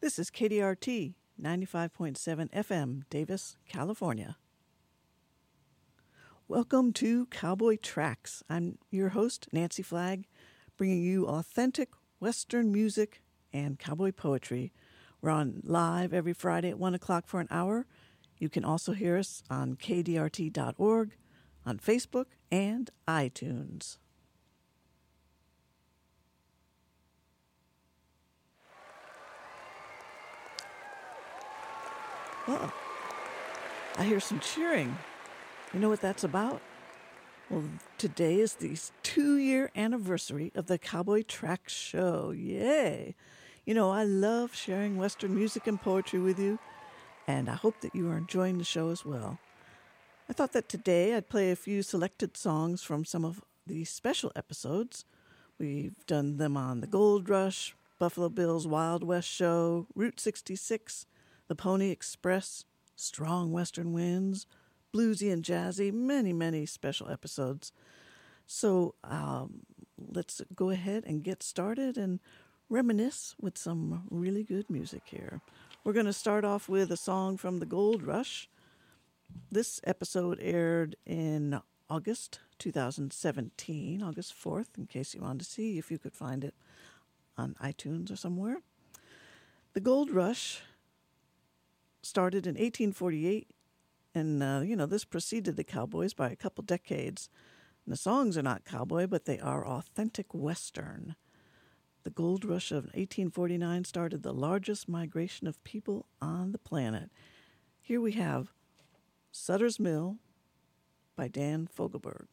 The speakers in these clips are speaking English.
This is KDRT 95.7 FM, Davis, California. Welcome to Cowboy Tracks. I'm your host, Nancy Flagg, bringing you authentic Western music and cowboy poetry. We're on live every Friday at 1 o'clock for an hour. You can also hear us on kdrt.org, on Facebook, and iTunes. Well, I hear some cheering. You know what that's about? Well, today is the 2-year anniversary of the Cowboy Tracks Show. Yay! You know, I love sharing Western music and poetry with you, and I hope that you are enjoying the show as well. I thought that today I'd play a few selected songs from some of the special episodes. We've done them on the Gold Rush, Buffalo Bill's Wild West Show, Route 66, The Pony Express, Strong Western Winds, Bluesy and Jazzy, many special episodes. So let's go ahead and get started and reminisce with some really good music here. We're going to start off with a song from the Gold Rush. This episode aired in August 2017, August 4th, in case you wanted to see if you could find it on iTunes or somewhere. The Gold Rush started in 1848, and, this preceded the Cowboys by a couple decades. And the songs are not cowboy, but they are authentic Western. The Gold Rush of 1849 started the largest migration of people on the planet. Here we have Sutter's Mill by Dan Fogelberg.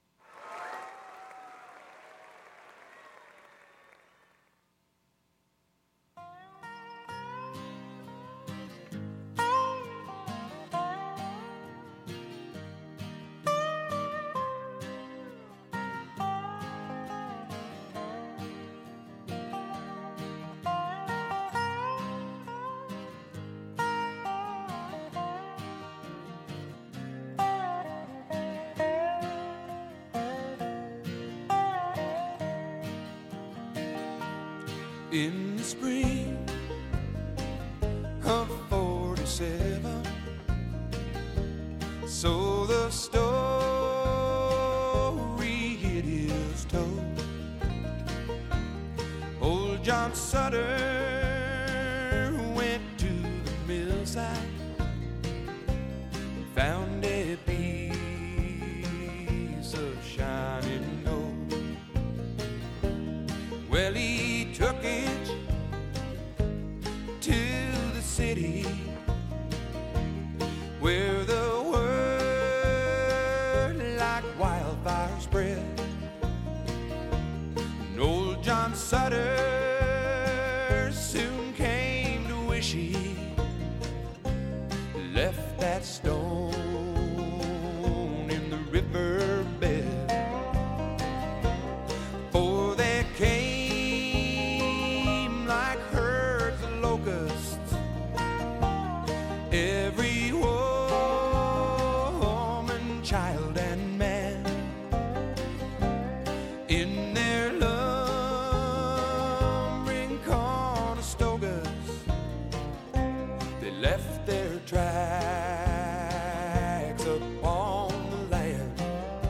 In the spring of 47, so the story it is told, old John Sutter went to the millside and found a piece of shining gold. Well, he took it to the city where the word like wildfire spread. And old John Sutter soon came to wish he left that stone in the riverbed. For there came like herds of locusts every woman, child, and man. In their lumbering Conestogas, they left their tracks upon the land.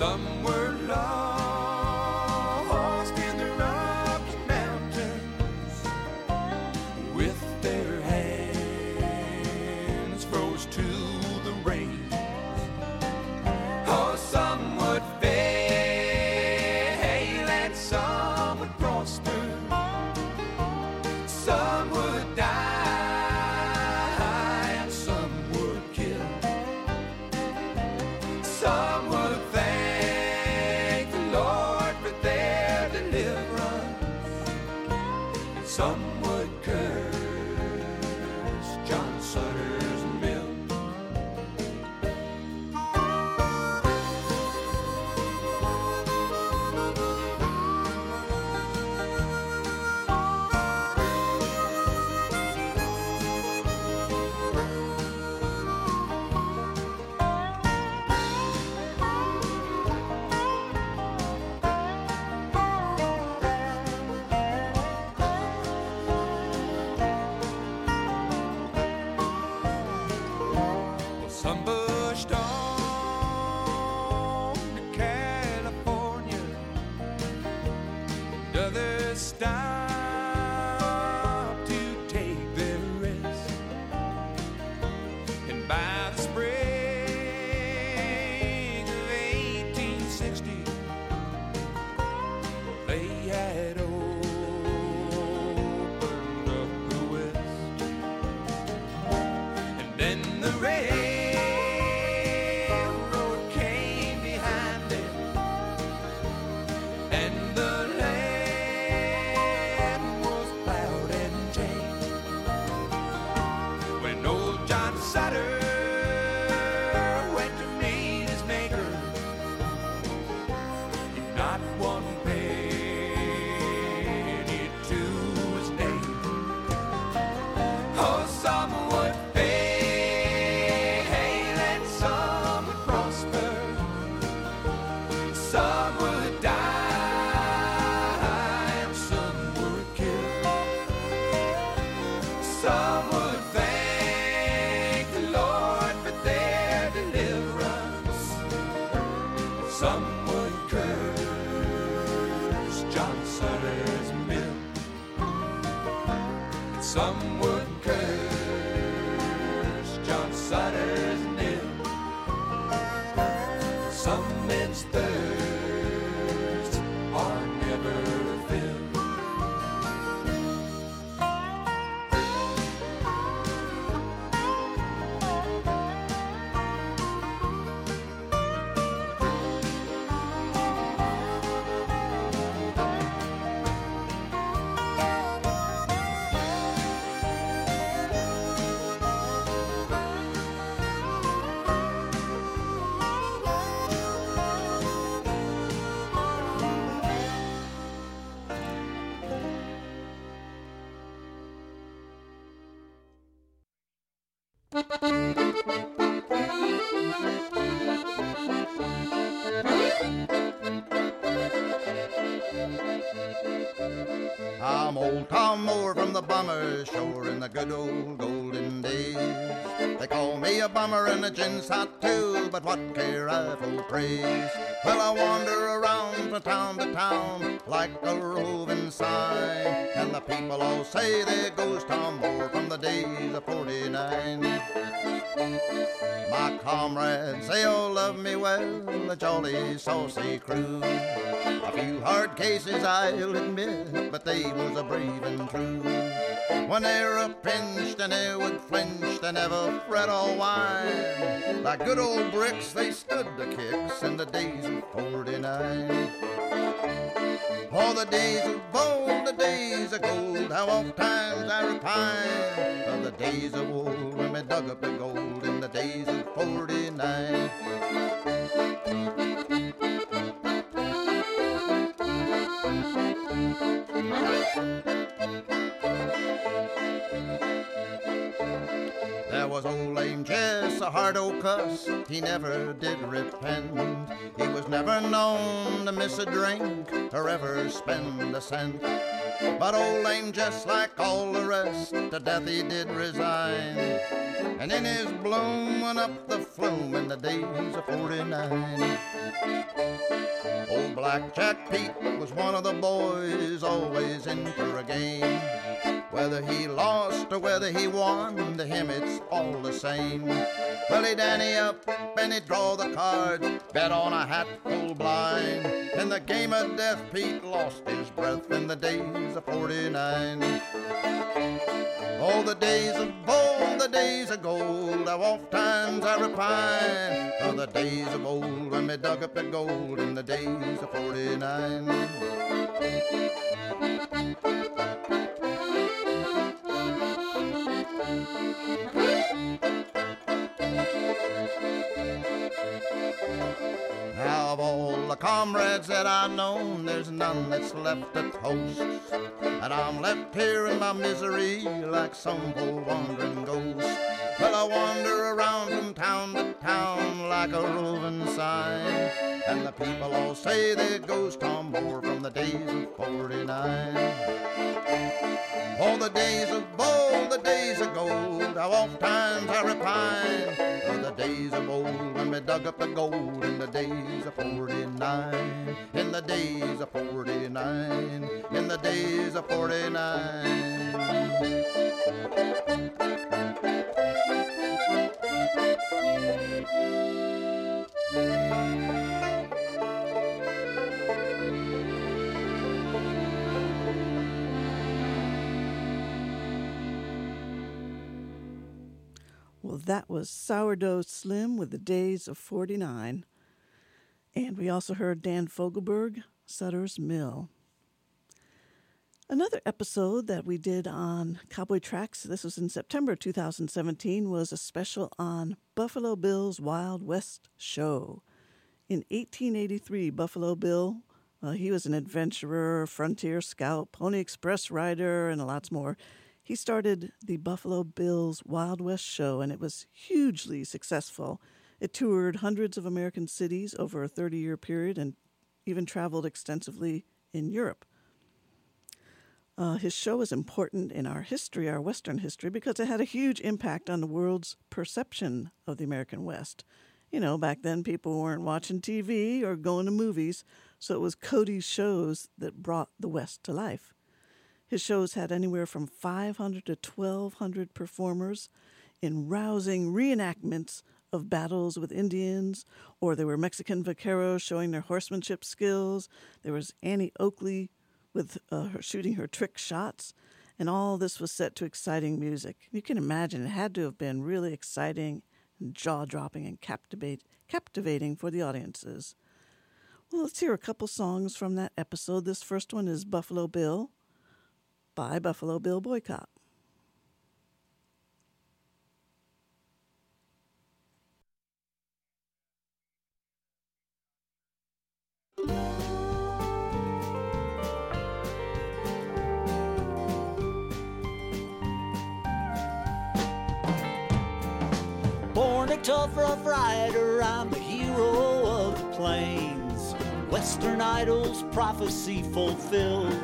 Some were lost in the Rocky Mountains with their hands froze to the reins. Oh, some would fail and some would prosper. Some would die and some would kill. Some would thank the Lord for their deliverance, and some would curse John Sutter's mill. Some pushed on to California, and others stopped to take their rest. And by the spring of 1860, they had opened up the West. And then the railroad came behind them, and the land was plowed and changed. When old John Sutter went to meet his maker, he not one penny to his name. Oh, some would fail and some would prosper. Some would die and some would kill. Some would thank the Lord for their deliverance. Some would curse John Sutter's mill. Some would curse John Sutter's mill. Some men's thirsts are never filled. I'm old Tom Moore from the Bummer Shore in the good old golden days. They call me a bummer and a gin shot too, but what care I for praise? Well, I wander around from town to town like a roving sign, and the people all say there goes Tom Moore from the days of '49. My comrades, they all love me well, a jolly saucy crew. A few hard cases I'll admit, but they was a brave and true. When they were pinched and they would flinch, they never fret or whine. Like good old bricks, they stood the kicks in the days of '49. Oh, the days of old, the days of gold, how oft times I repine of the days of old when we dug up the gold in the days of '49. There was old Lame Jess, a hard old cuss, he never did repent. He was never known to miss a drink or ever spend a cent. But old Lame, just like all the rest, to death he did resign. And in his bloom went up the flume in the days of 49. Old Blackjack Pete was one of the boys always in for a game. Whether he lost or whether he won, to him it's all the same. Well, he'd ante up and he'd draw the cards, bet on a hat full blind. In the game of death, Pete lost his breath in the days of 49. Oh, the days of old, the days of gold, how oft times I repine. Oh, the days of old when we dug up the gold in the days of 49. Now of all the comrades that I've known, there's none that's left a toast. And I'm left here in my misery like some poor wandering ghost. Well, I wander around from town to town like a roving sign. And the people all say there goes Tom Moore from the days of 49. Oh, the days of old, the days of gold, how oft times I repine. Oh, the days of old when we dug up the gold in the days of 49. In the days of 49. In the days of 49. Well, that was Sourdough Slim with the Days of 49. And we also heard Dan Fogelberg, Sutter's Mill. Another episode that we did on Cowboy Tracks, this was in September 2017, was a special on Buffalo Bill's Wild West Show. In 1883, Buffalo Bill, he was an adventurer, frontier scout, Pony Express rider, and lots more. He started the Buffalo Bill's Wild West Show, and it was hugely successful. It toured hundreds of American cities over a 30-year period and even traveled extensively in Europe. His show is important in our history, our Western history, because it had a huge impact on the world's perception of the American West. You know, back then people weren't watching TV or going to movies, so it was Cody's shows that brought the West to life. His shows had anywhere from 500 to 1,200 performers in rousing reenactments of battles with Indians, or there were Mexican vaqueros showing their horsemanship skills. There was Annie Oakley with her shooting her trick shots, and all this was set to exciting music. You can imagine it had to have been really exciting and jaw-dropping and captivating for the audiences. Well, let's hear a couple songs from that episode. This first one is Buffalo Bill by Buffalo Bill Boycott. Born a tough, rough rider, I'm the hero of the plains. Western Idol's prophecy fulfilled.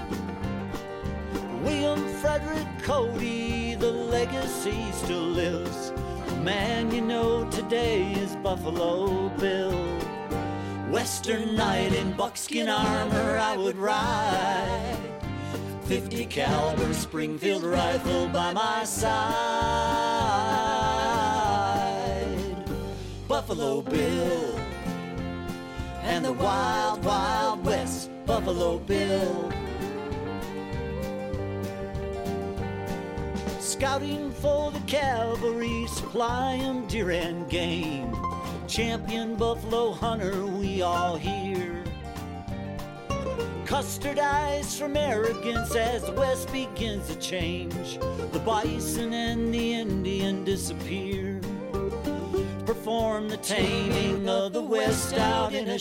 William Frederick Cody, the legacy still lives. The man you know today is Buffalo Bill. Western knight in buckskin armor I would ride. 50 caliber Springfield rifle by my side. Buffalo Bill and the wild, wild west. Buffalo Bill. Scouting for the cavalry, supplying deer and game. Champion buffalo hunter, we all hear. Custard eyes from arrogance as the West begins to change. The bison and the Indian disappear. Perform the taming of the West out in a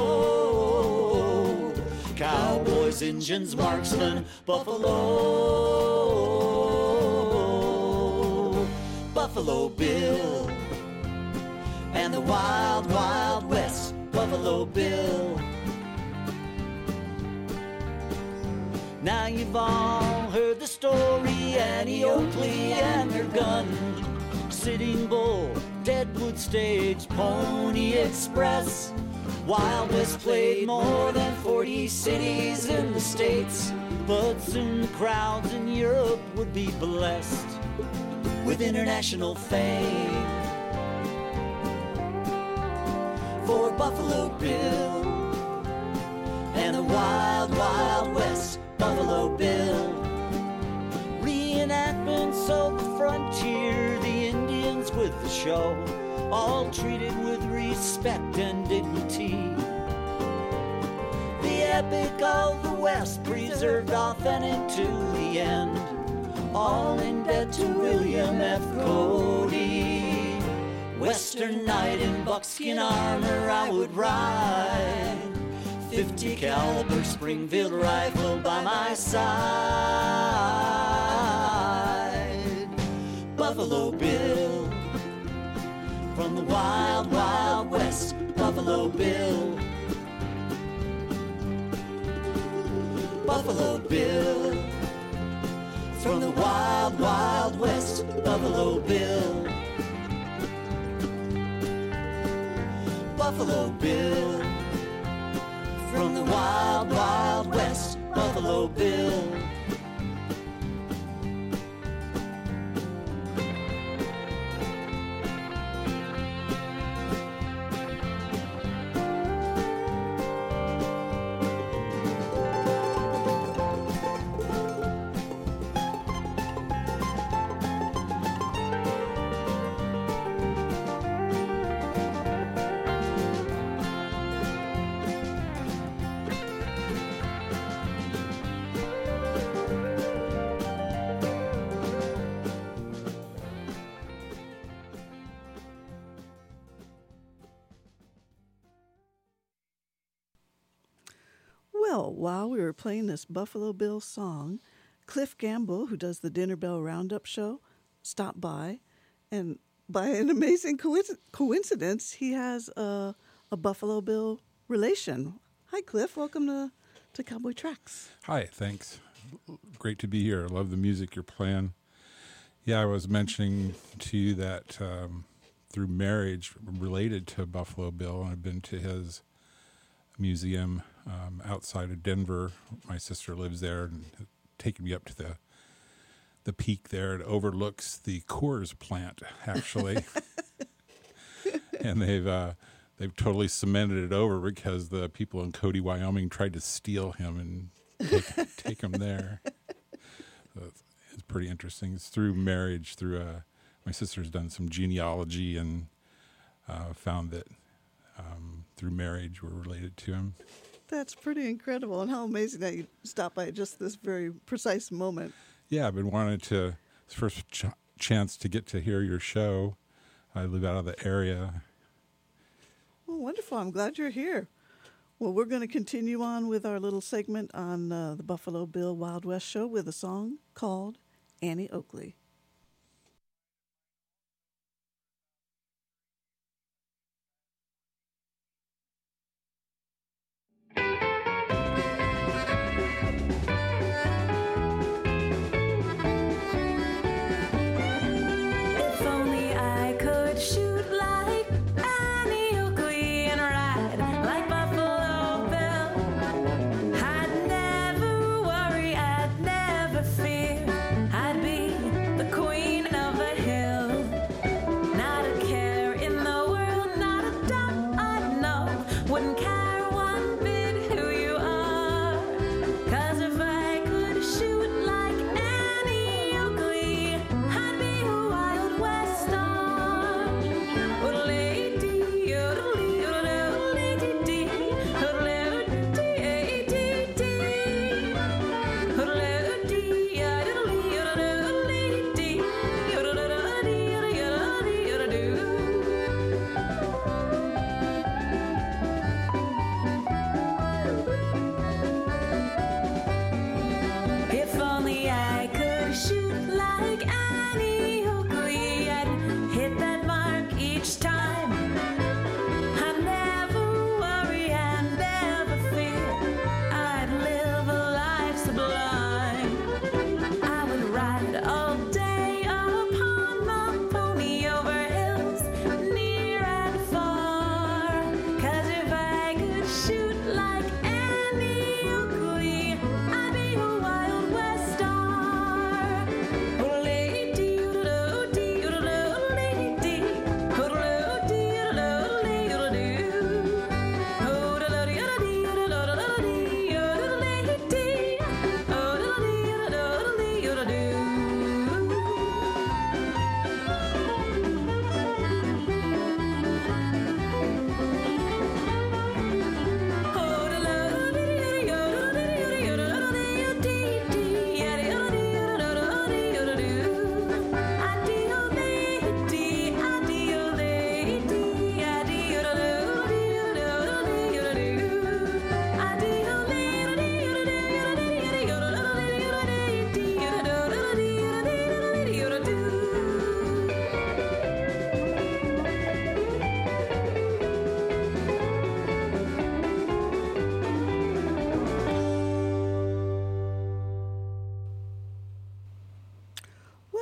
show. Cowboys, Indians, marksmen, buffalo. Buffalo Bill and the wild, wild west. Buffalo Bill. Now you've all heard the story, Annie Oakley and her gun. Sitting Bull, Deadwood Stage, Pony Express. Wild West played more than 40 cities in the States, but soon the crowds in Europe would be blessed with international fame. For Buffalo Bill and the Wild Wild West, Buffalo Bill. Reenactments of the frontier, the Indians with the show, all treated with respect and dignity. The epic of the West, preserved authentic to the end, all in debt to William F. Cody. Western knight in buckskin armor I would ride, 50 caliber Springfield rifle by my side. Buffalo Bill from the Wild Wild West, Buffalo Bill. Buffalo Bill from the Wild Wild West, Buffalo Bill. Buffalo Bill from the Wild Wild West, Buffalo Bill. Well, while we were playing this Buffalo Bill song, Cliff Gamble, who does the Dinner Bell Roundup show, stopped by, and by an amazing coincidence, he has a Buffalo Bill relation. Hi, Cliff. Welcome to Cowboy Tracks. Hi, thanks. Great to be here. I love the music you're playing. Yeah, I was mentioning to you that through marriage, related to Buffalo Bill, I've been to his museum outside of Denver. My sister lives there, and taken me up to the peak there. It overlooks the Coors plant, actually. And they've totally cemented it over because the people in Cody, Wyoming tried to steal him and take him there. So it's pretty interesting. It's through marriage, my sister's done some genealogy and found that through marriage we're related to him. That's pretty incredible, and how amazing that you stopped by at just this very precise moment. Yeah, I've been wanting to, it's the first chance to get to hear your show. I live out of the area. Well, wonderful. I'm glad you're here. Well, we're going to continue on with our little segment on the Buffalo Bill Wild West show with a song called Annie Oakley. I'd be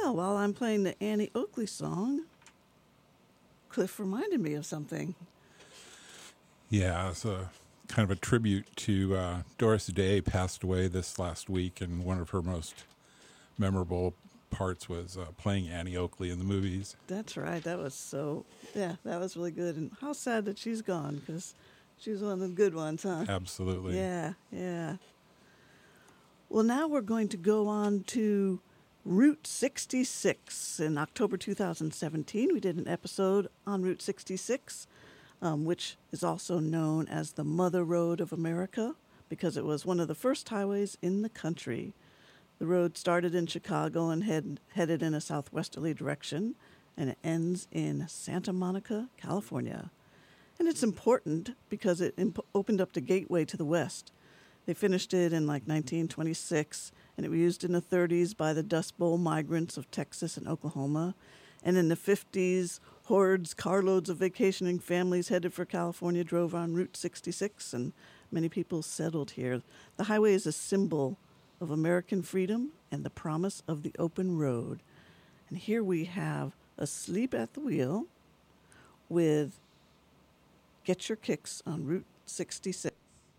Well, while I'm playing the Annie Oakley song, Cliff reminded me of something. Yeah, it's a kind of a tribute to Doris Day, passed away this last week, and one of her most memorable parts was playing Annie Oakley in the movies. That's right. That was that was really good. And how sad that she's gone, because she was one of the good ones, huh? Absolutely. Yeah, yeah. Well, now we're going to go on to Route 66. In October 2017, we did an episode on Route 66, which is also known as the Mother Road of America, because it was one of the first highways in the country. The road started in Chicago and headed in a southwesterly direction, and it ends in Santa Monica, California. And it's important because it opened up the gateway to the west. They finished it in like 1926, and it was used in the 30s by the Dust Bowl migrants of Texas and Oklahoma. And in the 50s, carloads of vacationing families headed for California drove on Route 66, and many people settled here. The highway is a symbol of American freedom and the promise of the open road. And here we have Asleep at the Wheel with Get Your Kicks on Route 66.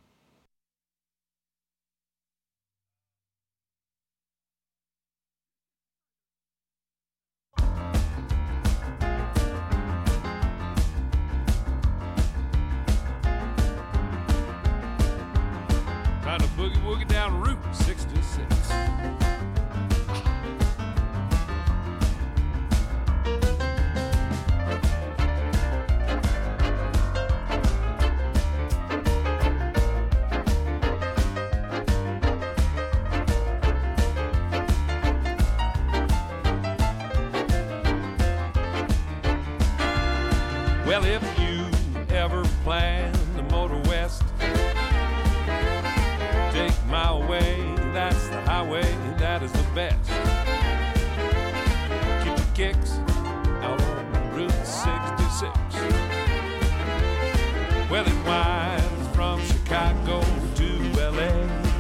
Trying to boogie-woogie down Route 66. Well, if you ever plan to motor west, take my way, that's the highway, that is the best. Get your kicks out on Route 66. Well, it winds from Chicago to LA,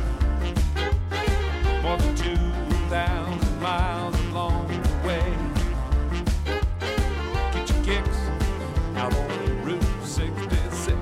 more than 2,000 miles along the way. Get your kicks out on Route 66.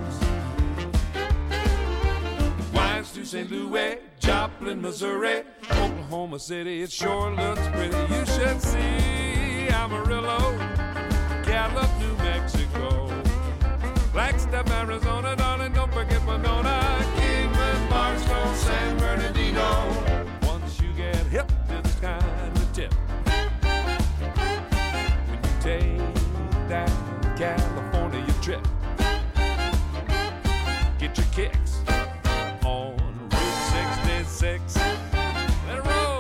Winds to St. Louis, Joplin, Missouri, Oklahoma City, it sure looks pretty. You should see Amarillo, Gallup, New Mexico, Flagstaff, Arizona, darling, don't forget Winona, Kingman, Barstow, San Bernardino. Once you get hip, it's time to tip. When you take that California trip, get your kicks on Route 66. Let it roll.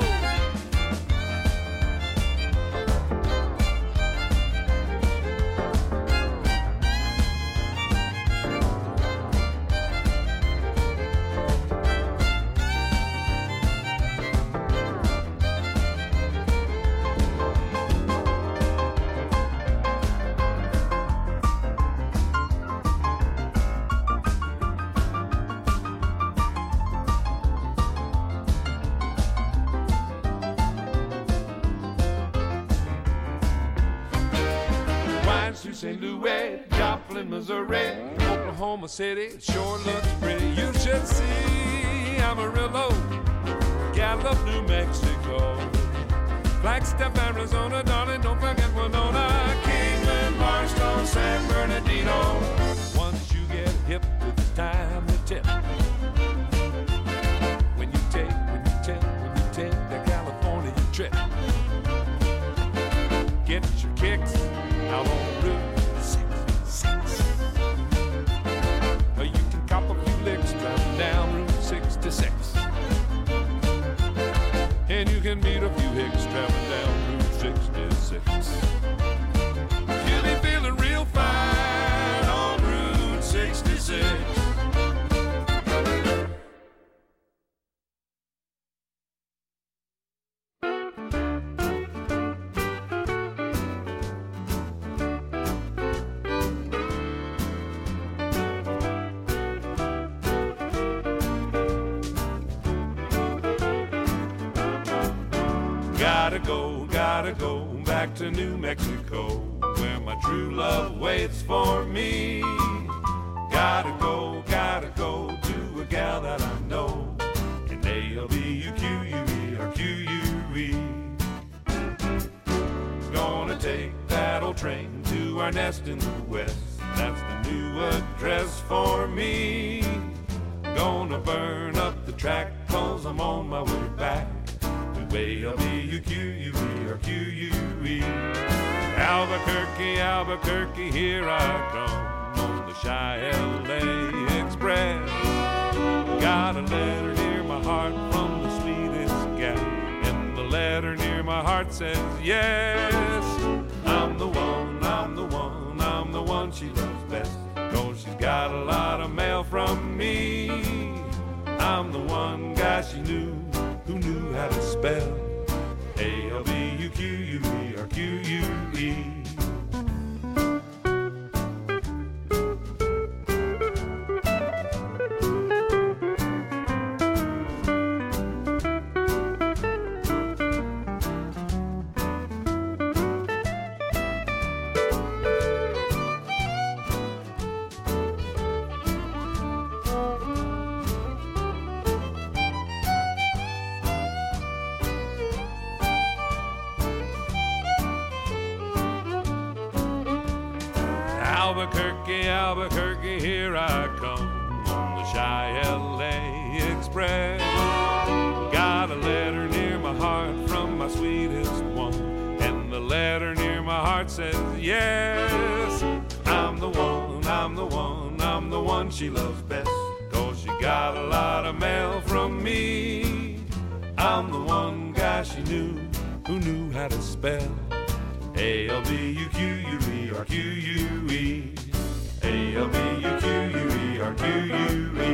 To St. Louis, Joplin, Missouri, Oklahoma City, it sure looks pretty. You should see Amarillo, Gallup, New Mexico, Flagstaff, Arizona, darling, don't forget Winona, Kingman, Barstow, San Bernardino. Once you get hip, it's time to tip. When you take the California trip, get your kicks out on Route 66. You can cop a few licks driving down Route 66. And you can meet a few hicks traveling down Route 66. You'll be feeling real fine on Route 66. gotta go back to New Mexico, where my true love waits for me. Gotta go to a gal that I know, in A-L-B-U-Q-U-E-R-Q-U-E. Gonna take that old train to our nest in the west, that's the new address for me. Gonna burn up the track, 'cause I'm on my way back to A-L-B-U-Q-U-E-R-Q-U-E. Albuquerque, Albuquerque, here I come on the Chi-LA Express. Got a letter near my heart from the sweetest gal, and the letter near my heart says yes. I'm the one, I'm the one, I'm the one she loves best, 'cause she's got a lot of mail from me. I'm the one guy she knew, who knew how to spell A-L-B-U-Q-U-E-R-Q-U-E. Albuquerque, Albuquerque, here I come on the Chi-LA Express. Got a letter near my heart from my sweetest one, and the letter near my heart says yes. I'm the one, I'm the one, I'm the one she loves best, 'cause she got a lot of mail from me. I'm the one guy she knew, who knew how to spell A-L-B-U-Q-U-E-R-Q-U-E. A-L-B-U-Q-U-E-R-Q-U-E.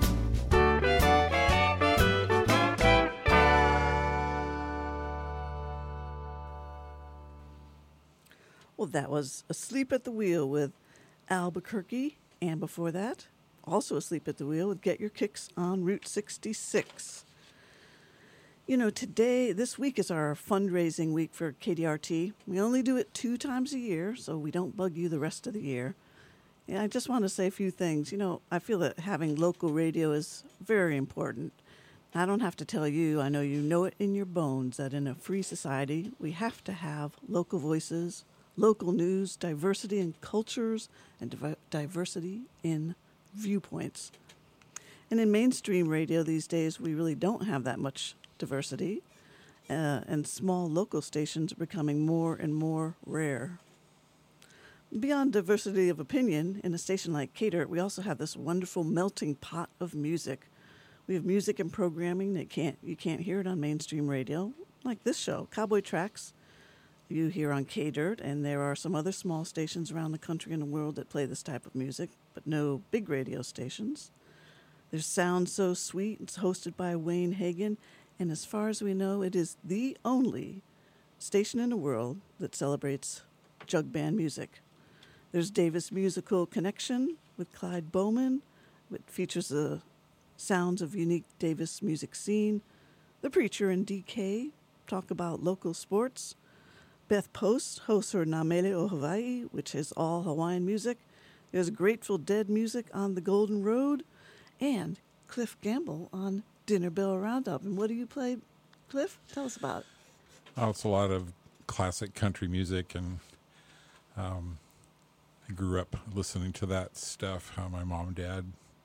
Well, that was Asleep at the Wheel with Albuquerque, and before that, also Asleep at the Wheel with Get Your Kicks on Route 66. You know, this week is our fundraising week for KDRT. We only do it 2 times a year, so we don't bug you the rest of the year. And I just want to say a few things. You know, I feel that having local radio is very important. I don't have to tell you, I know you know it in your bones, that in a free society, we have to have local voices, local news, diversity in cultures, and diversity in viewpoints. And in mainstream radio these days, we really don't have that much diversity, and small local stations are becoming more and more rare. Beyond diversity of opinion, in a station like KDRT, we also have this wonderful melting pot of music. We have music and programming that you can't hear it on mainstream radio, like this show, Cowboy Tracks, you hear on KDRT, and there are some other small stations around the country and the world that play this type of music, but no big radio stations. There's Sound So Sweet. It's hosted by Wayne Hagen, and as far as we know, it is the only station in the world that celebrates jug band music. There's Davis Musical Connection with Clyde Bowman, which features the sounds of unique Davis music scene. The Preacher and DK talk about local sports. Beth Post hosts her Namele o Hawaii, which is all Hawaiian music. There's Grateful Dead music on the Golden Road, and Cliff Gamble on Dinner Bell Roundup. And what do you play, Cliff? Tell us about it. Oh, it's a lot of classic country music, and I grew up listening to that stuff. My mom and dad,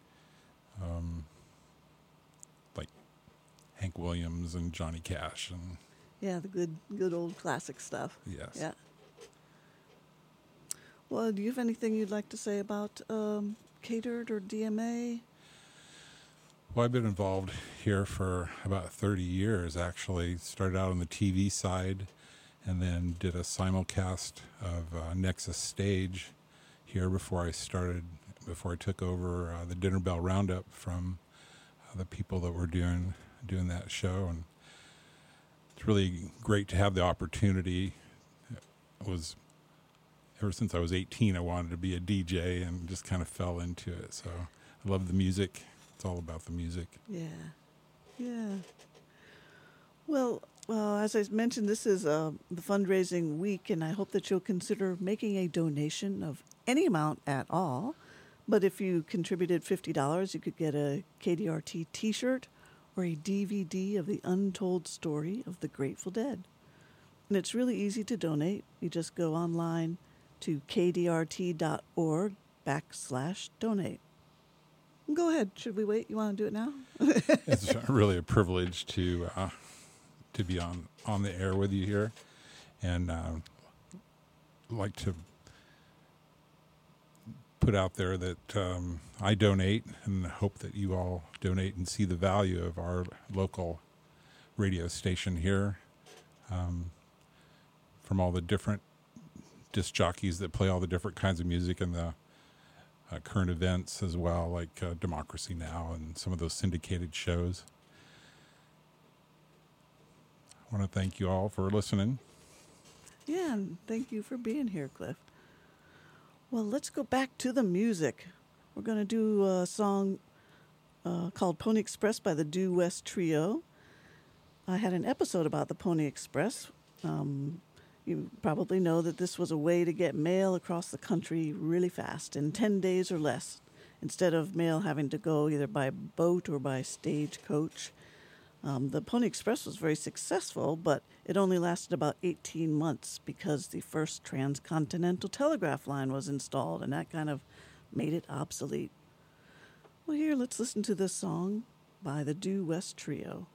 like Hank Williams and Johnny Cash, and yeah, the good old classic stuff. yes. Yeah. Well, do you have anything you'd like to say about KDRT or DMA? Well, I've been involved here for about 30 years, actually. Started out on the TV side and then did a simulcast of Nexus Stage here before I took over the Dinner Bell Roundup from the people that were doing that show. And it's really great to have the opportunity. Ever since I was 18, I wanted to be a DJ and just kind of fell into it. So I love the music. It's all about the music. Yeah. Yeah. Well, Well, as I mentioned, this is the fundraising week, and I hope that you'll consider making a donation of any amount at all. But if you contributed $50, you could get a KDRT T-shirt or a DVD of the untold story of the Grateful Dead. And it's really easy to donate. You just go online to kdrt.org/donate. Go ahead. Should we wait? You want to do it now? It's really a privilege to be on the air with you here, and like to put out there that I donate, and hope that you all donate and see the value of our local radio station here, from all the different disc jockeys that play all the different kinds of music and the current events as well, like Democracy Now! And some of those syndicated shows. I want to thank you all for listening. Yeah, and thank you for being here, Cliff. Well, let's go back to the music. We're going to do a song called Pony Express by the Due West Trio. I had an episode about the Pony Express. You probably know that this was a way to get mail across the country really fast, in 10 days or less, instead of mail having to go either by boat or by stagecoach. The Pony Express was very successful, but it only lasted about 18 months because the first transcontinental telegraph line was installed, and that kind of made it obsolete. Well, here, let's listen to this song by the Due West Trio.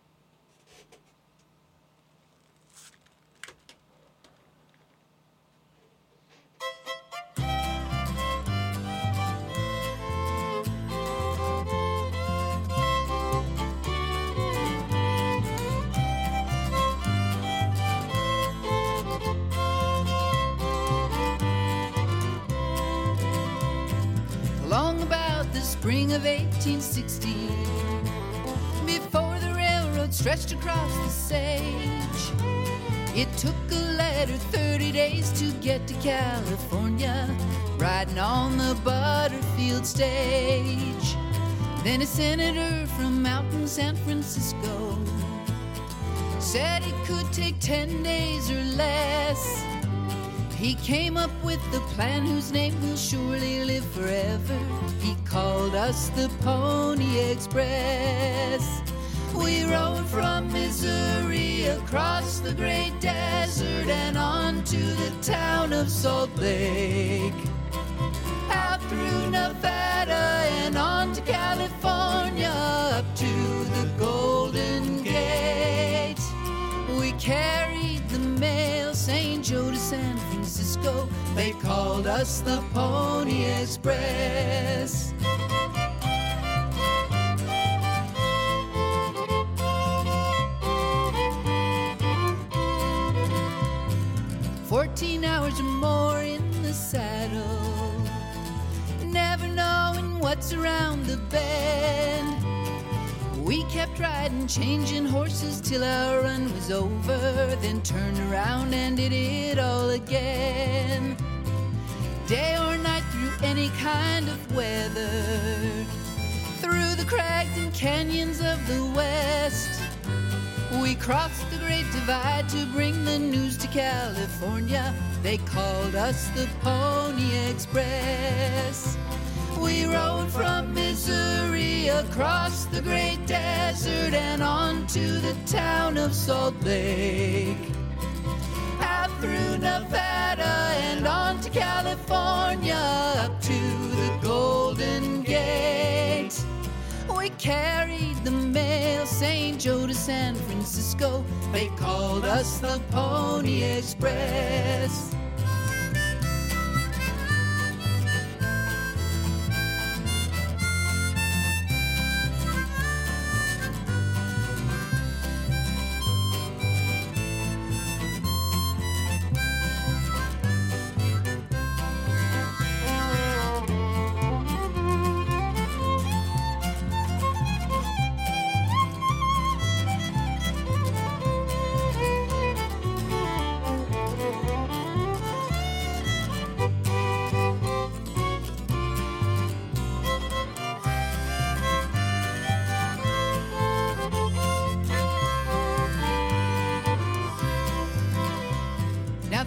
Spring of 1816, before the railroad stretched across the sage, it took a letter 30 days to get to California, riding on the Butterfield stage. Then a senator from out in San Francisco said it could take 10 days or less. He came up with the plan whose name will surely live forever. He called us the Pony Express. We rode from Missouri across the great desert and on to the town of Salt Lake, out through Nevada and on to California, up to the Golden Gate. We carried the mail, St. Joe to San Francisco. They called us the Pony Express. "14 hours or more in the saddle, never knowing what's around the bend. We kept riding, changing horses till our run was over, then turned around and did it all again. Day or night, through any kind of weather, through the crags and canyons of the West, we crossed the Great Divide to bring the news to California. They called us the Pony Express. We rode from Missouri across the great desert and on to the town of Salt Lake, out through Nevada and on to California, up to the Golden Gate. We carried the mail, St. Joe to San Francisco. They called us the Pony Express.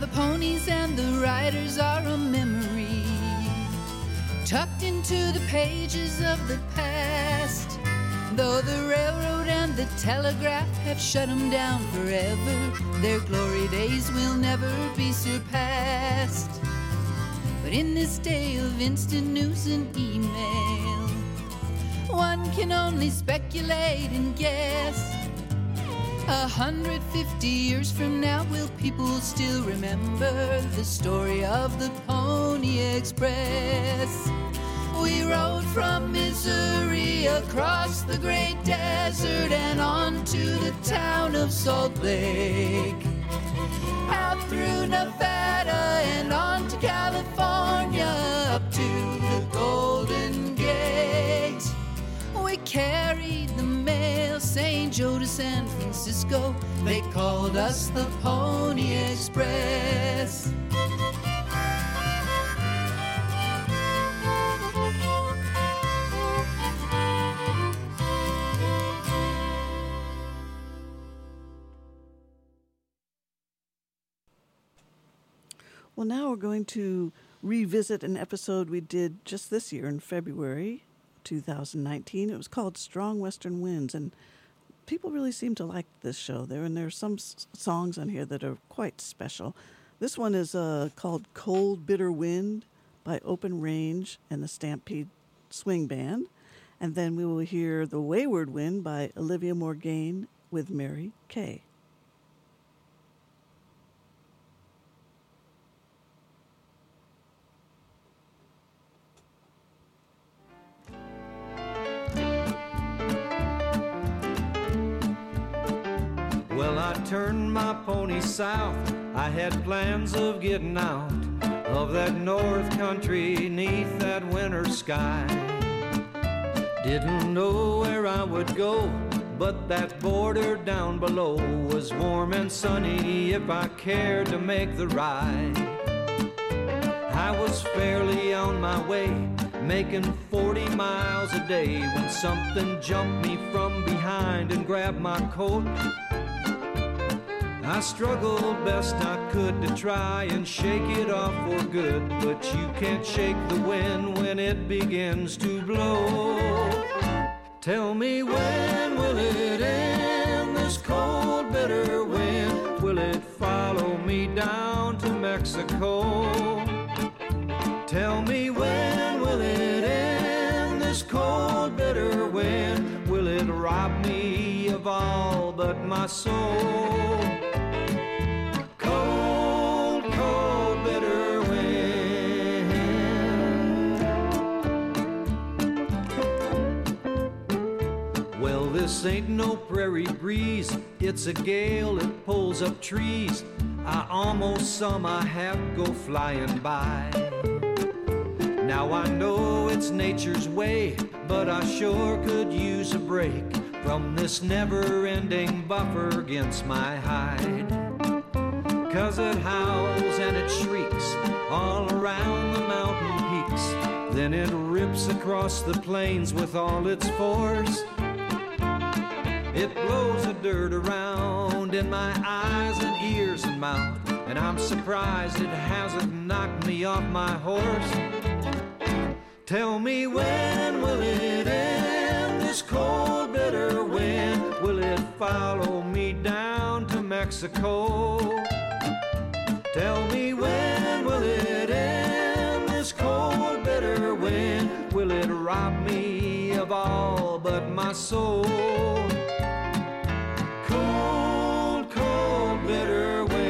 the ponies and the riders are a memory, tucked into the pages of the past. Though the railroad and the telegraph have shut them down forever, their glory days will never be surpassed. But in this day of instant news and email, one can only speculate and guess. 150 years from now, will people still remember the story of the Pony Express? We rode from Missouri across the great desert and on to the town of Salt Lake, out through Nevada and on to California, up to the Golden Gate. We carried the mail, St. Joe to San Francisco. They called us the Pony Express. Well, now we're going to revisit an episode we did just this year in February 2019. It was called Strong Western Winds, and people really seem to like this show. There are some songs on here that are quite special. This one is called Cold Bitter Wind by Open Range and the Stampede Swing Band. And then we will hear The Wayward Wind by Olivia Morgaine with Mary Kay. Well, I turned my pony south. I had plans of getting out of that north country neath that winter sky. Didn't know where I would go, but that border down below was warm and sunny if I cared to make the ride. I was fairly on my way, making 40 miles a day, when something jumped me from behind and grabbed my coat. I struggled best I could to try and shake it off for good, but you can't shake the wind when it begins to blow. Tell me, when will it end, this cold bitter wind? Will it follow me down to Mexico? Tell me, when will it end, this cold bitter wind? Will it rob me of all but my soul? Cold, cold, bitter wind. Well, this ain't no prairie breeze, it's a gale that pulls up trees. I almost saw my hat go flying by. Now I know it's nature's way, but I sure could use a break from this never-ending buffer against my hide. 'Cause it howls and it shrieks all around the mountain peaks, then it rips across the plains with all its force. It blows the dirt around in my eyes and ears and mouth, and I'm surprised it hasn't knocked me off my horse. Tell me, when will it end, this cold bitter wind? Will it follow me down to Mexico? Tell me, when will it end, this cold bitter wind? Will it rob me of all but my soul? Cold, cold, bitter wind.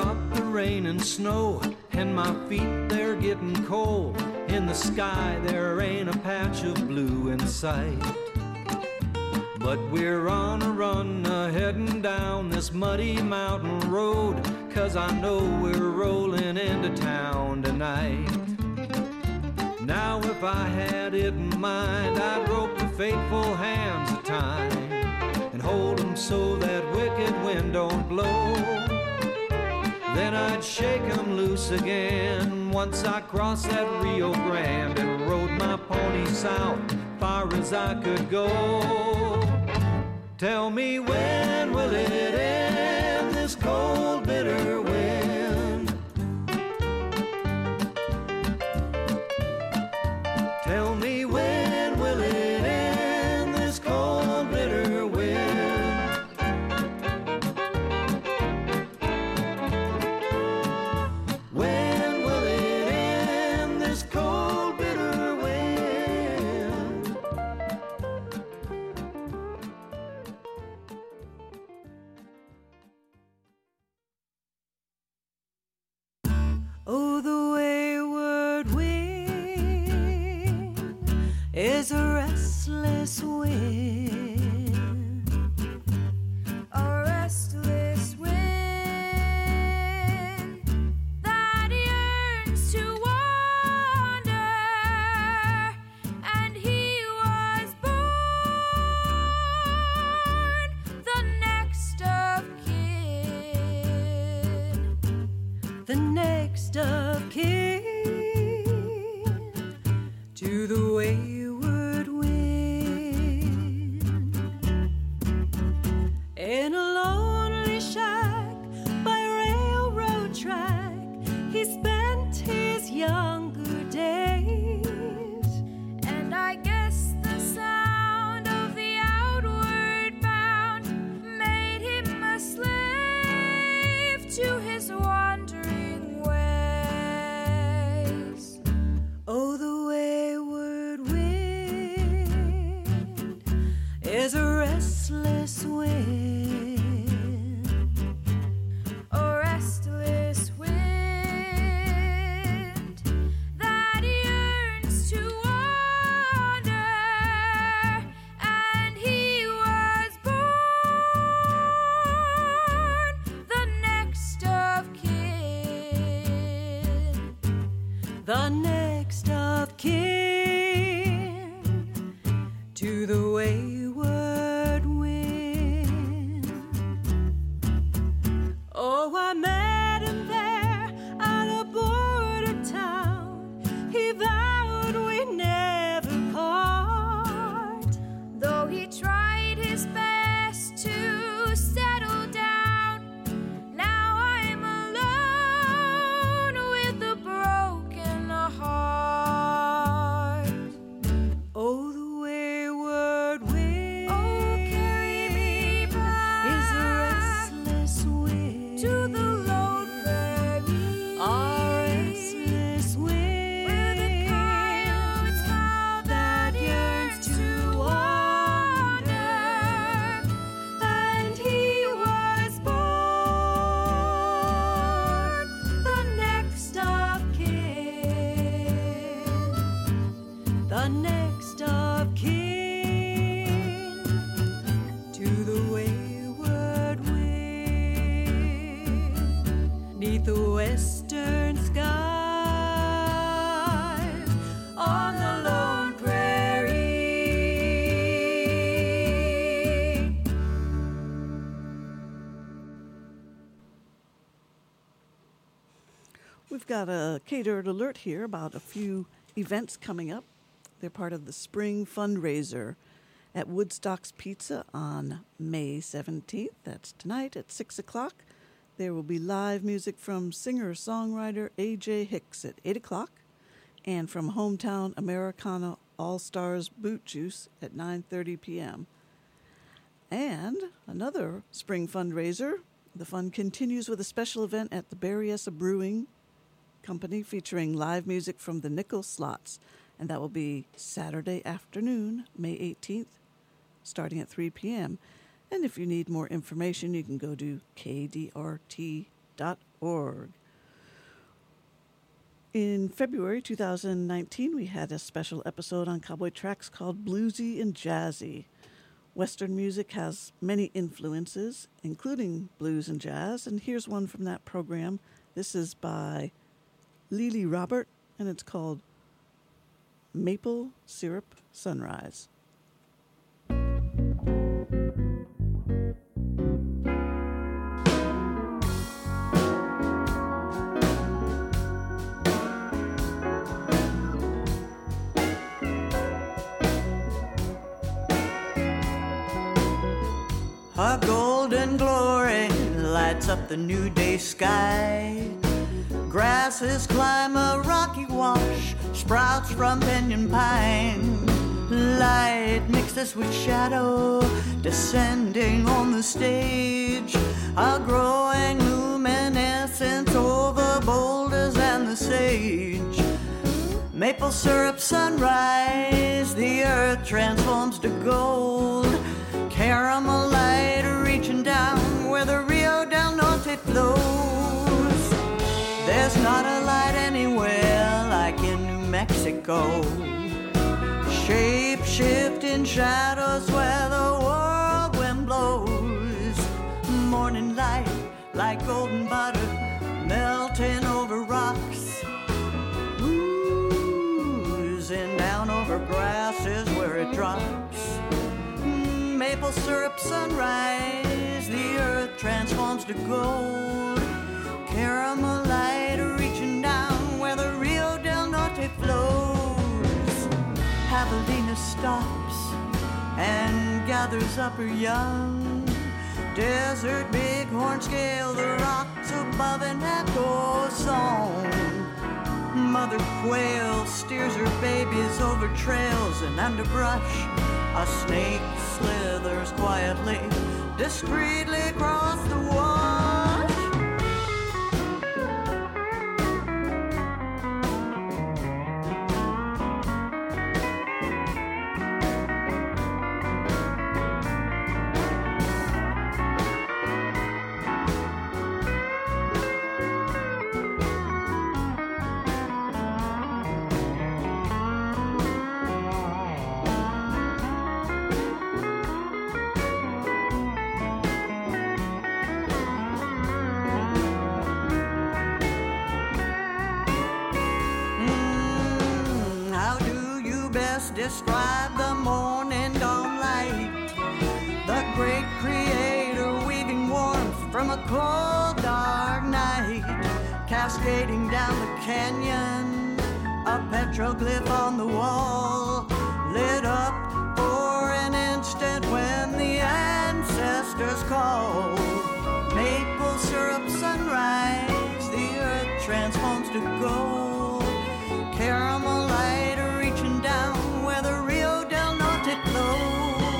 got the rain and snow, and my feet, they're getting cold. In the sky, there ain't a patch of blue in sight. But we're on a run, heading down this muddy mountain road, 'cause I know we're rolling into town tonight. Now if I had it in mind, I'd rope the faithful hands of time and hold 'em so that wicked wind don't blow. Then I'd shake 'em loose again once I crossed that Rio Grande and rode my pony south far as I could go. Tell me, when will it end, this cold bitter wind? Tell me, when will it end, this cold bitter wind? When will it end, this cold bitter wind? Oh, the wayward wind is a restless wind, A restless wind that yearns to wander, and he was born the next of kin. the next of kin to the wayward wind. In a lonely shack by a railroad track, he spent his younger days. And I guess the sound of the outward bound made him a slave to his wandering ways. Oh, the wayward wind is a restless wind, A restless wind that yearns to wander, and he was born the next of kin. the next of kin to the wayward wind. Oh, I met him there at a border town. He vowed we'd never part. Though he tried his best to settle down, now I'm alone with a broken heart. Oh, the wayward wind Oh, carry me back is a restless wind, to the lone prairie, a restless wind where the coyotes howl that yearns to wander, and he was born the next of kin, the next of kin to the wayward wind, 'neath the western sky on the lone prairie. We've got a catered alert here about a few events coming up. They're part of the spring fundraiser at Woodstock's Pizza on May 17th. That's tonight at 6 o'clock. There will be live music from singer-songwriter A.J. Hicks at 8 o'clock and from Hometown Americana All-Stars Boot Juice at 9:30 p.m. And another spring fundraiser. The fun continues with a special event at the Berryessa Brewing Company featuring live music from the Nickel Slots. And that will be Saturday afternoon, May 18th, starting at 3 p.m. And if you need more information, you can go to kdrt.com. www.cowboytrackshow.org. In February 2019, we had a special episode on Cowboy Tracks called Bluesy and Jazzy. Western music has many influences, including blues and jazz, and here's one from that program. This is by Lily Robert, and it's called Maple Syrup Sunrise. A golden glory lights up the new day sky. Grasses climb a rocky wash, sprouts from pinyon pine. Light mixes with shadow, descending on the stage. A growing luminescence over boulders and the sage. Maple syrup sunrise, the earth transforms to gold. Caramel light reaching down where the Rio del Norte flows. There's not a light anywhere like in New Mexico. Shape-shifting shadows where the whirlwind blows. Morning light like golden butter melting over rocks. Oozing down over grasses where it drops. Maple syrup sunrise, the earth transforms to gold. Caramel light reaching down where the Rio del Norte flows. Javelina stops and gathers up her young. Desert bighorn scale the rocks above an echo song. Mother quail steers her babies over trails and underbrush. A snake slithers quietly, discreetly across the wash. Describe the morning dawn light, the great creator weaving warmth from a cold dark night, cascading down the canyon, a petroglyph on the wall, lit up for an instant when the ancestors call. Maple syrup sunrise, the earth transforms to gold. Caramel light reaching down where the Rio del Norte flows.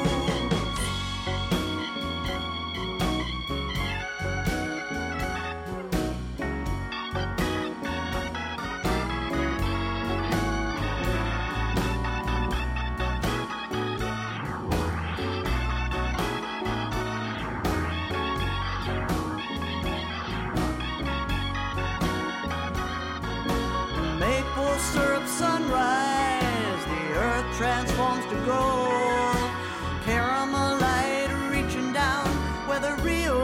Maple syrup sunrise, the earth transforms to gold. Caramel light reaching down where the Rio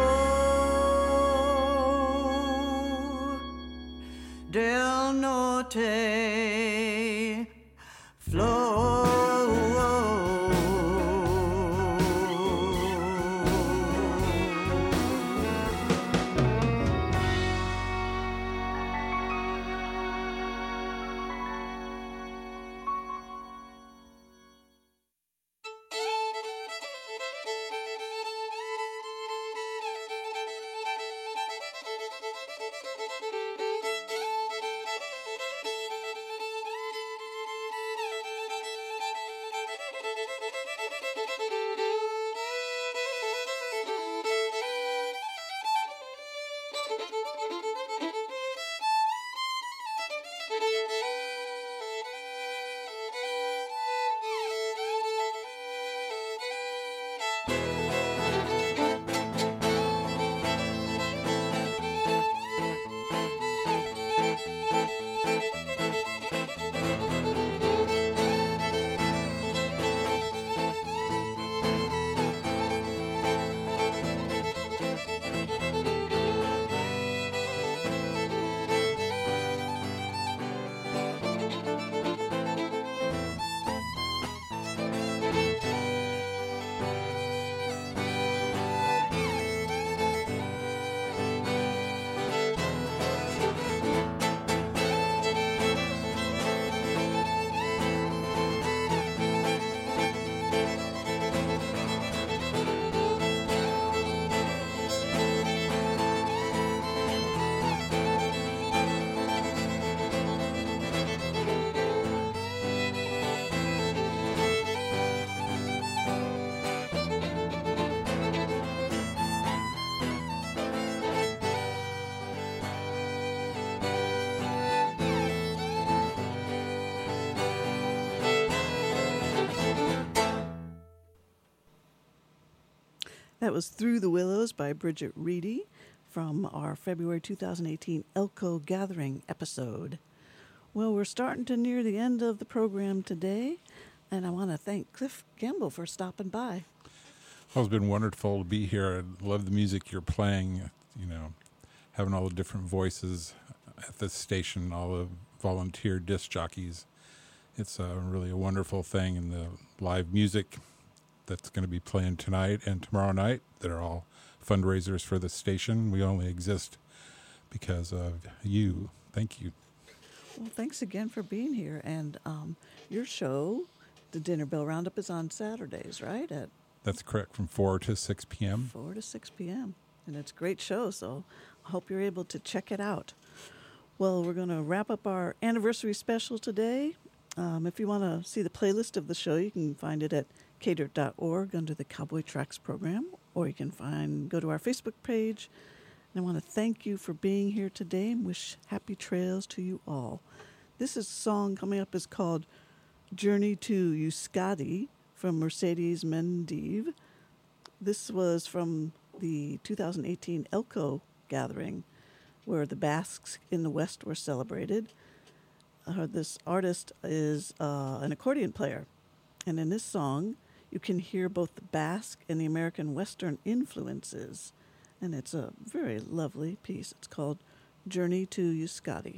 del Norte flows. That was Through the Willows by Bridget Reedy from our February 2018 Elko Gathering episode. Well, we're starting to near the end of the program today, and I want to thank Cliff Gamble for stopping by. Well, it's been wonderful to be here. I love the music you're playing, you know, having all the different voices at this station, all the volunteer disc jockeys. It's really a wonderful thing, and the live music that's going to be playing tonight and tomorrow night that are all fundraisers for the station. We only exist because of you. Thank you. Well, thanks again for being here. And your show, the Dinner Bell Roundup, is on Saturdays, right? That's correct, from 4 to 6 p.m. 4 to 6 p.m. And it's a great show, so I hope you're able to check it out. Well, we're going to wrap up our anniversary special today. If you want to see the playlist of the show, you can find it at kdirt.org under the Cowboy Tracks program, or you can go to our Facebook page. And I want to thank you for being here today and wish happy trails to you all. This song coming up is called Journey to Euskadi from Mercedes Mendive. This was from the 2018 Elko gathering, where the Basques in the West were celebrated. This artist is an accordion player, and in this song, you can hear both the Basque and the American Western influences, and it's a very lovely piece. It's called Journey to Euskadi.